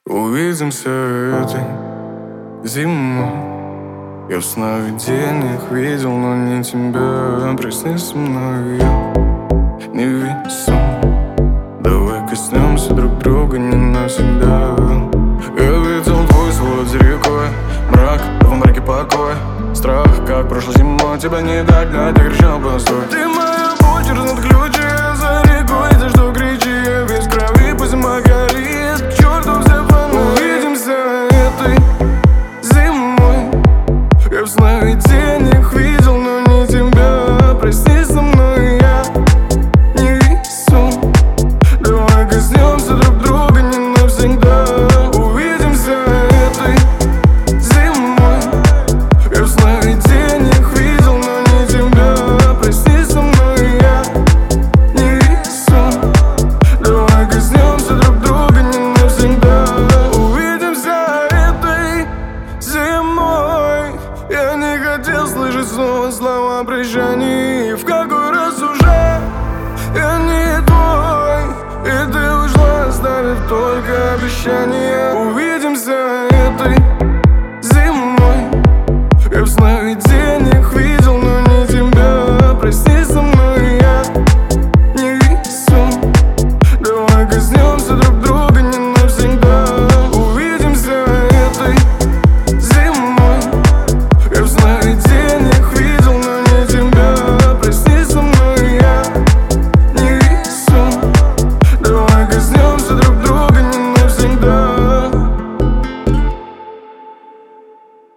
Увидимся этой зимой. Я в сновидениях видел, но не тебя. Проснись со мной, я невесом. Давай коснемся друг друга не навсегда. Я видел твой свод за рекой, мрак, в мраке покой. Страх, как прошлой зимой, тебя не догнать, я кричал постой. Ты моя боль, через надключи, я за рекой, за что кричи, я весь в крови, пусть зима горит, к черту все фоны. Увидимся этой зимой. Я в сновидениях видел, но не тебя. Прости со мной, я невесом. Давай коснемся друг друга не навсегда. Увидимся этой зимой. Я в сновидениях видел, но не тебя. Прости со мной, я невесом. Давай коснемся друг друга не навсегда. Увидимся этой зимой. Я не хотел слышать снова слова прощания. В какой раз уже я не твой, и ты ушла, оставив только обещания. Увидимся этой зимой. Я в сновидениях видел, но не тебя. Прости со мной, я